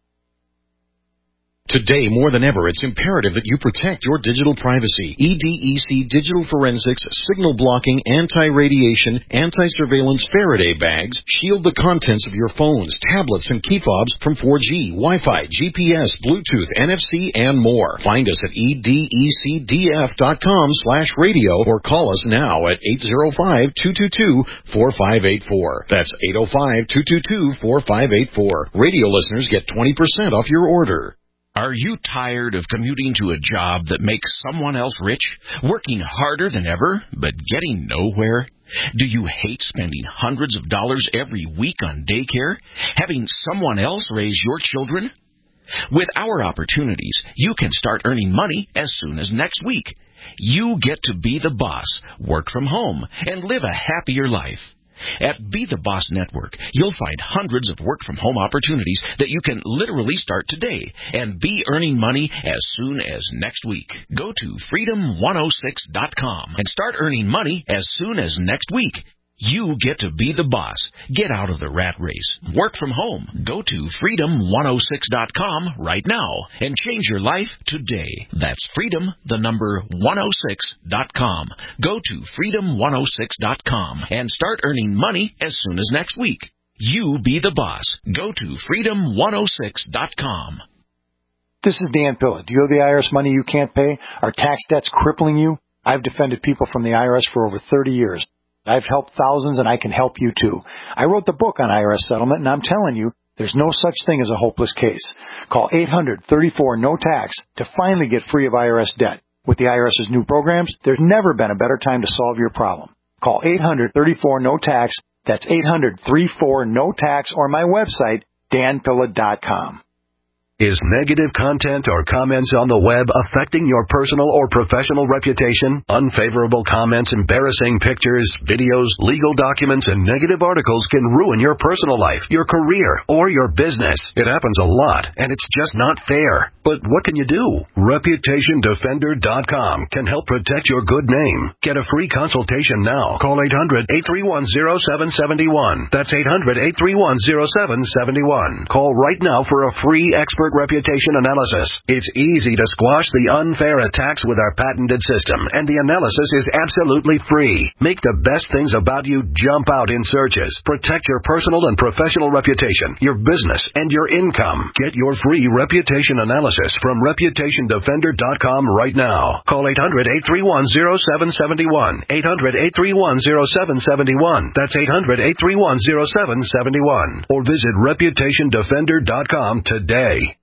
[SPEAKER 8] Today, more than ever, it's imperative that you protect your digital privacy. E D E C Digital Forensics, signal blocking, anti-radiation, anti-surveillance Faraday bags shield the contents of your phones, tablets, and key fobs from four G, Wi-Fi, G P S, Bluetooth, N F C, and more. Find us at E D E C D F dot com slash radio or call us now at eight oh five, two two two, four five eight four. That's eight oh five, two two two, four five eight four. Radio listeners get twenty percent off your order.
[SPEAKER 22] Are you tired of commuting to a job that makes someone else rich, working harder than ever, but getting nowhere? Do you hate spending hundreds of dollars every week on daycare, having someone else raise your children? With our opportunities, you can start earning money as soon as next week. You get to be the boss, work from home, and live a happier life. At Be the Boss Network, you'll find hundreds of work-from-home opportunities that you can literally start today and be earning money as soon as next week. Go to freedom one oh six dot com and start earning money as soon as next week. You get to be the boss. Get out of the rat race. Work from home. Go to freedom one oh six dot com right now and change your life today. That's freedom, the number one oh six dot com. Go to freedom one oh six dot com and start earning money as soon as next week. You be the boss. Go to freedom one oh six dot com.
[SPEAKER 23] This is Dan Pilla. Do you owe the I R S money you can't pay? Are tax debts crippling you? I've defended people from the I R S for over thirty years. I've helped thousands, and I can help you, too. I wrote the book on I R S settlement, and I'm telling you, there's no such thing as a hopeless case. Call eight hundred, thirty-four, no tax to finally get free of I R S debt. With the IRS's new programs, there's never been a better time to solve your problem. Call eight hundred, thirty-four, no tax. That's eight hundred, thirty-four, no tax, or my website, dan pilla dot com.
[SPEAKER 12] Is negative content or comments on the web affecting your personal or professional reputation? Unfavorable comments, embarrassing pictures, videos, legal documents, and negative articles can ruin your personal life, your career, or your business. It happens a lot, and it's just not fair. But what can you do? reputation defender dot com can help protect your good name. Get a free consultation now. Call eight hundred, eight three one, oh seven seven one. That's eight hundred, eight three one, oh seven seven one. Call right now for a free expert reputation analysis. It's easy to squash the unfair attacks with our patented system, and the analysis is absolutely free. Make the best things about you jump out in searches. Protect your personal and professional reputation, your business, and your income. Get your free reputation analysis from reputation defender dot com right now. Call eight hundred, eight three one, oh seven seven one. eight hundred, eight three one, oh seven seven one. That's eight hundred, eight three one, oh seven seven one. Or visit reputation defender dot com today.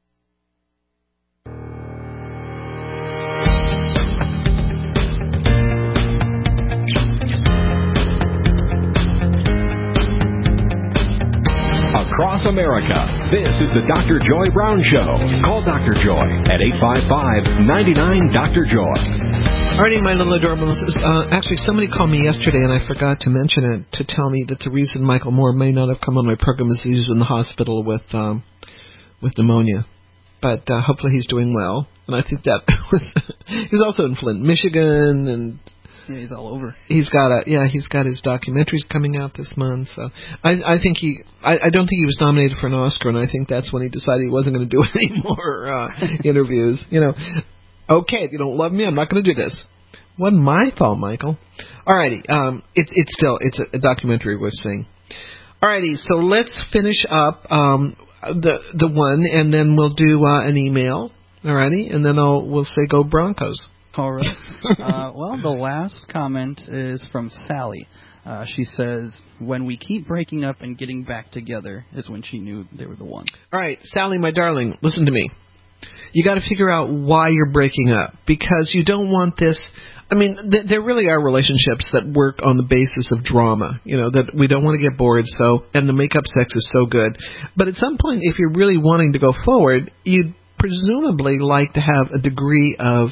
[SPEAKER 2] Across America, this is the Doctor Joy Brown Show. Call Doctor Joy at eight five five, nine nine, Doctor Joy.
[SPEAKER 6] Alrighty, my little adorables. Uh, actually, somebody called me yesterday, and I forgot to mention it, to tell me that the reason Michael Moore may not have come on my program is he was in the hospital with um, with pneumonia. But uh, hopefully he's doing well. And I think that was he's also in Flint, Michigan, and
[SPEAKER 1] yeah, he's all over.
[SPEAKER 6] He's got a yeah, he's got his documentaries coming out this month. So I I think he I, I don't think he was nominated for an Oscar, and I think that's when he decided he wasn't going to do any more uh, interviews. You know, okay, if you don't love me, I'm not going to do this. Wasn't my fault, Michael. Alrighty, um, it's it's still it's a, a documentary worth seeing. Alrighty, so let's finish up um the the one, and then we'll do uh, an email. Alrighty, and then I'll we'll say go Broncos.
[SPEAKER 1] All right. uh, well, the last comment is from Sally. Uh, she says, when we keep breaking up and getting back together is when she knew they were the one.
[SPEAKER 6] All right, Sally, my darling, listen to me. You got to figure out why you're breaking up, because you don't want this. I mean, th- there really are relationships that work on the basis of drama, you know, that we don't want to get bored, so, and the make-up sex is so good. But at some point, if you're really wanting to go forward, you'd presumably like to have a degree of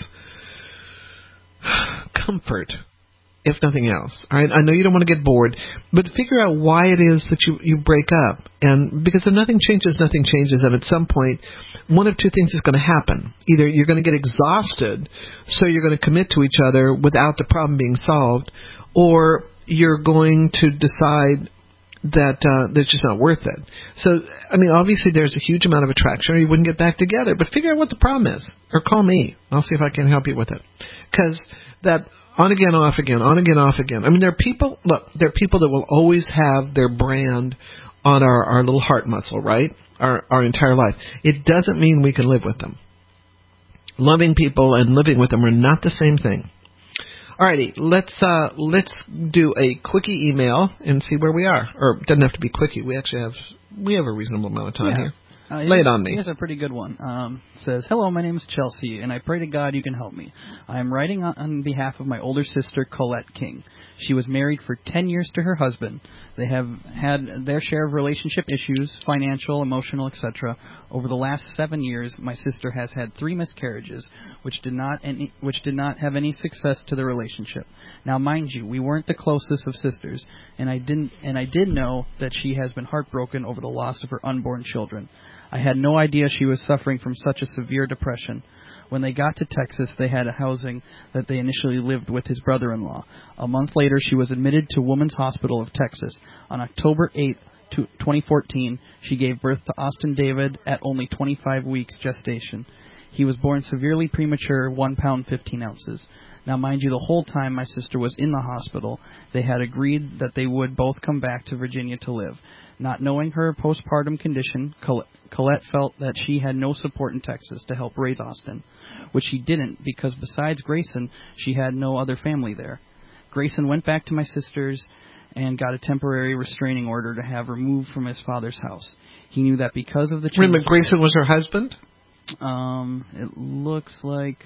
[SPEAKER 6] comfort, if nothing else. All right? I know you don't want to get bored, but figure out why it is that you, you break up. And because if nothing changes, nothing changes, and at some point, one of two things is going to happen. Either you're going to get exhausted, so you're going to commit to each other without the problem being solved, or you're going to decide that uh, that's just not worth it. So, I mean, obviously there's a huge amount of attraction, or you wouldn't get back together. But figure out what the problem is, or call me. I'll see if I can help you with it. Because that on again, off again, on again, off again. I mean, there are people, look, there are people that will always have their brand on our, our little heart muscle, right? Our, our entire life. It doesn't mean we can live with them. Loving people and living with them are not the same thing. Alrighty, let's uh, let's do a quickie email and see where we are. Or it doesn't have to be quickie. We actually have we have a reasonable amount of time
[SPEAKER 1] yeah.
[SPEAKER 6] here.
[SPEAKER 1] Uh,
[SPEAKER 6] Lay it on me.
[SPEAKER 1] Here's a pretty good one. Um, it says, hello, my name is Chelsea, and I pray to God you can help me. I am writing on, on behalf of my older sister, Colette King. She was married for ten years to her husband. They have had their share of relationship issues, financial, emotional, et cetera. Over the last seven years, my sister has had three miscarriages, which did not any, which did not have any success to the relationship. Now, mind you, we weren't the closest of sisters, and I didn't and I did know that she has been heartbroken over the loss of her unborn children. I had no idea she was suffering from such a severe depression. When they got to Texas, they had a housing that they initially lived with his brother-in-law. A month later, she was admitted to Women's Hospital of Texas. On October eighth, twenty fourteen, she gave birth to Austin David at only twenty-five weeks gestation. He was born severely premature, one pound, fifteen ounces. Now, mind you, the whole time my sister was in the hospital, they had agreed that they would both come back to Virginia to live. Not knowing her postpartum condition, Colette felt that she had no support in Texas to help raise Austin, which she didn't because besides Grayson, she had no other family there. Grayson went back to my sister's and got a temporary restraining order to have removed from his father's house. He knew that because of the change...
[SPEAKER 6] Remember, Grayson was her husband?
[SPEAKER 1] Um, it looks like...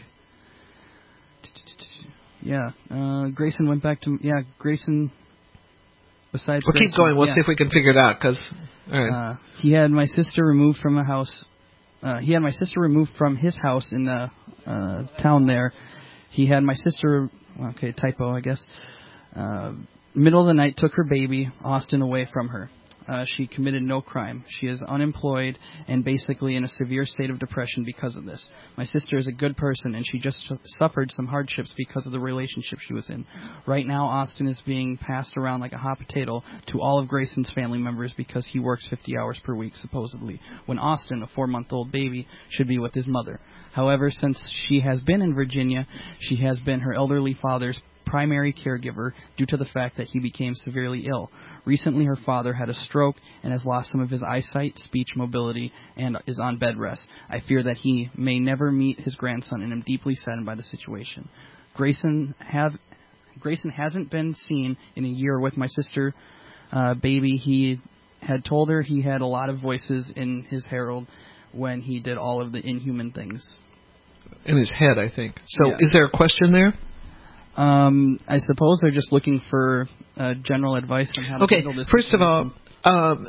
[SPEAKER 1] Yeah, uh, Grayson went back to... Yeah, Grayson... Besides
[SPEAKER 6] we'll
[SPEAKER 1] Grayson,
[SPEAKER 6] keep going. We'll
[SPEAKER 1] yeah.
[SPEAKER 6] see if we can figure it out. Cause, all right.
[SPEAKER 1] uh, he had my sister removed from a house. Uh, he had my sister removed from his house in the uh, town there. He had my sister. Okay, typo, I guess. Uh, middle of the night, took her baby Austin away from her. Uh, she committed no crime. She is unemployed and basically in a severe state of depression because of this. My sister is a good person, and she just suffered some hardships because of the relationship she was in. Right now, Austin is being passed around like a hot potato to all of Grayson's family members because he works fifty hours per week, supposedly, when Austin, a four-month-old baby, should be with his mother. However, since she has been in Virginia, she has been her elderly father's primary caregiver due to the fact that he became severely ill. Recently, her father had a stroke and has lost some of his eyesight, speech, mobility, and is on bed rest. I fear that he may never meet his grandson, and am deeply saddened by the situation. Grayson have Grayson hasn't been seen in a year with my sister, uh, baby. He had told her he had a lot of voices in his herald when he did all of the inhuman things.
[SPEAKER 6] In his head, I think. So,
[SPEAKER 1] yeah.
[SPEAKER 6] Is there a question there?
[SPEAKER 1] Um, I suppose they're just looking for uh, general advice on how to
[SPEAKER 6] okay,
[SPEAKER 1] handle this.
[SPEAKER 6] Okay, first of all, um,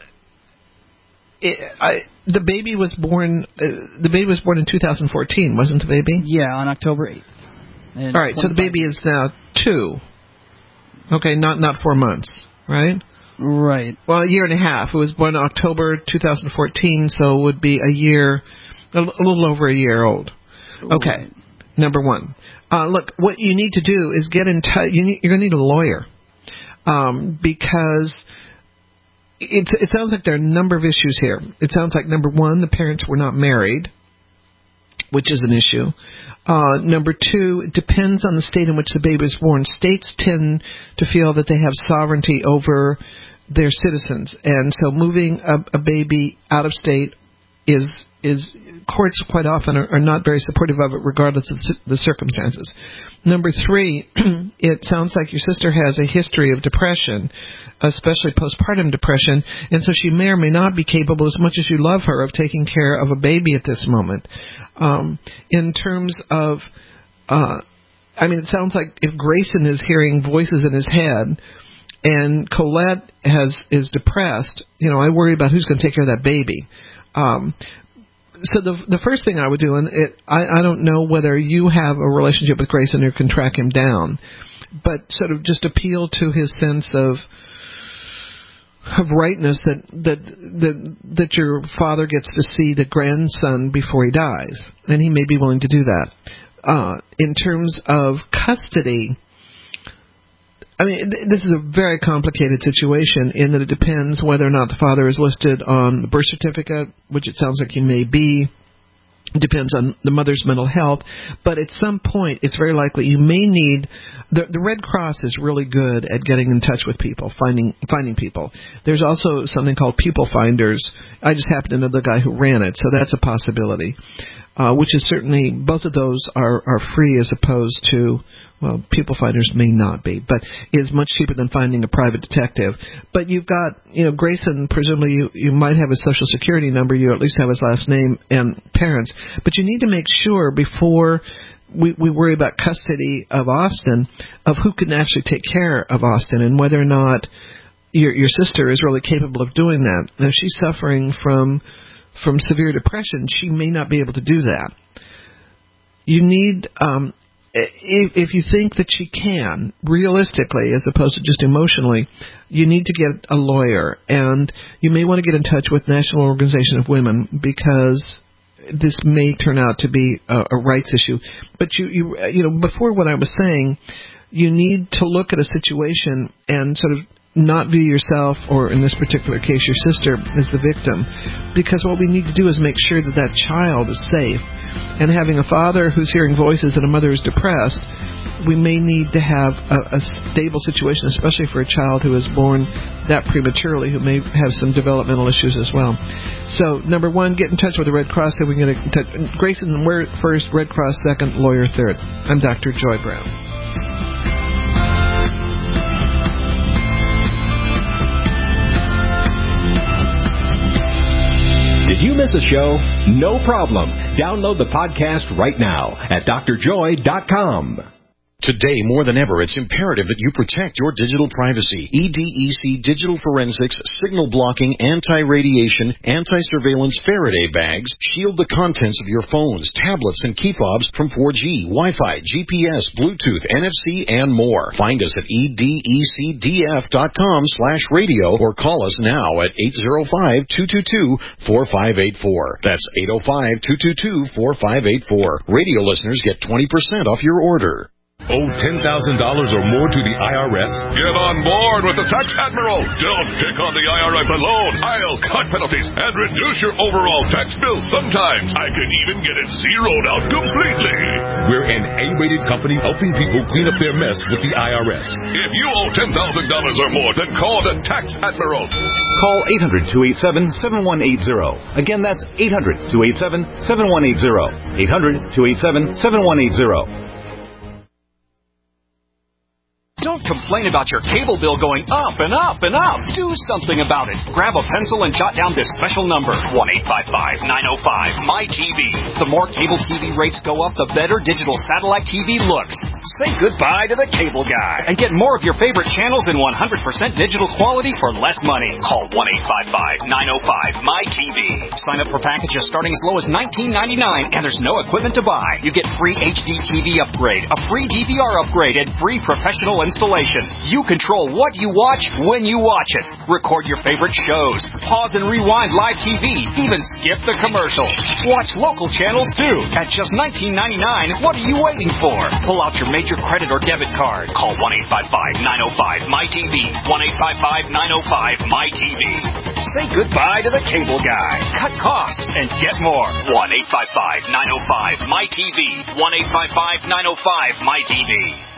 [SPEAKER 6] it, I, the baby was born. Uh, the baby was born in two thousand fourteen, wasn't the baby?
[SPEAKER 1] Yeah, on October eighth.
[SPEAKER 6] All right, so the baby is now two. Okay, not not four months, right?
[SPEAKER 1] Right.
[SPEAKER 6] Well, a year and a half. It was born in October two thousand fourteen, so it would be a year, a, a little over a year old. Okay. Right. Number one, uh, look, what you need to do is get in touch. You need, you're going to need a lawyer um, because it's, it sounds like there are a number of issues here. It sounds like, number one, the parents were not married, which is an issue. Uh, number two, it depends on the state in which the baby was born. States tend to feel that they have sovereignty over their citizens, and so moving a, a baby out of state is is courts quite often are, are not very supportive of it, regardless of the circumstances. Number three, it sounds like your sister has a history of depression, especially postpartum depression, and so she may or may not be capable, as much as you love her, of taking care of a baby at this moment. Um, in terms of, uh, I mean, it sounds like if Grayson is hearing voices in his head and Colette has is depressed, you know, I worry about who's going to take care of that baby. Um, so the the first thing I would do, and it, I, I don't know whether you have a relationship with Grayson or can track him down, but sort of just appeal to his sense of of rightness that that that that your father gets to see the grandson before he dies, and he may be willing to do that. Uh, in terms of custody, I mean, th- this is a very complicated situation in that it depends whether or not the father is listed on the birth certificate, which it sounds like he may be. It depends on the mother's mental health. But at some point, it's very likely you may need... The, the Red Cross is really good at getting in touch with people, finding finding people. There's also something called People Finders. I just happen to know the guy who ran it, so that's a possibility. Uh, which is certainly... Both of those are, are free as opposed to... Well, People Finders may not be, but is much cheaper than finding a private detective. But you've got, you know, Grayson, presumably you, you might have his social security number, you at least have his last name and parents. But you need to make sure before we, we worry about custody of Austin, of who can actually take care of Austin and whether or not your, your sister is really capable of doing that. Now, if she's suffering from, from severe depression, she may not be able to do that. You need... Um, If, if you think that she can, realistically, as opposed to just emotionally, you need to get a lawyer. And you may want to get in touch with National Organization of Women because this may turn out to be a, a rights issue. But, you, you, you know, before what I was saying, you need to look at a situation and sort of not view yourself, or in this particular case, your sister, as the victim. Because what we need to do is make sure that that child is safe. And having a father who's hearing voices and a mother who's depressed, we may need to have a, a stable situation, especially for a child who is born that prematurely, who may have some developmental issues as well. So, number one, get in touch with the Red Cross. So we can get in touch. Grayson, we're first, Red Cross second, lawyer third. I'm Doctor Joy Brown.
[SPEAKER 2] Did you miss a show? No problem. Download the podcast right now at d r joy dot com.
[SPEAKER 8] Today, more than ever, it's imperative that you protect your digital privacy. E D E C Digital Forensics Signal Blocking Anti-Radiation Anti-Surveillance Faraday Bags shield the contents of your phones, tablets, and key fobs from four G, Wi-Fi, G P S, Bluetooth, N F C, and more. Find us at E D E C D F dot com slash radio or call us now at eight oh five, two two two, four five eight four. That's eight oh five, two two two, four five eight four. Radio listeners get twenty percent off your order.
[SPEAKER 9] Owe ten thousand dollars or more to the I R S? Get on board with the Tax Admiral. Don't pick on the I R S alone. I'll cut penalties and reduce your overall tax bill. Sometimes I can even get it zeroed out completely. We're an A-rated company helping people clean up their mess with the I R S. If you owe ten thousand dollars or more, then call the Tax Admiral.
[SPEAKER 7] Call eight hundred, two eight seven, seven one eight zero. Again, that's eight hundred, two eight seven, seven one eight zero. eight hundred, two eight seven, seven one eight zero.
[SPEAKER 10] Don't complain about your cable bill going up and up and up. Do something about it. Grab a pencil and jot down this special number, one eight five five, nine oh five, M Y T V. The more cable T V rates go up, the better digital satellite T V looks. Say goodbye to the cable guy and get more of your favorite channels in one hundred percent digital quality for less money. Call one eight five five, nine oh five, M Y T V. Sign up for packages starting as low as nineteen ninety-nine, and there's no equipment to buy. You get free H D T V upgrade, a free D V R upgrade, and free professional installation. You control what you watch when you watch it. Record your favorite shows. Pause and rewind live T V. Even skip the commercials. Watch local channels too. At just nineteen ninety-nine, what are you waiting for? Pull out your major credit or debit card. Call one eight five five, nine oh five, M Y T V. one eight five five, nine oh five, M Y T V. Say goodbye to the cable guy. Cut costs and get more. one eight five five, nine oh five, M Y T V. one eight five five, nine oh five, M Y T V.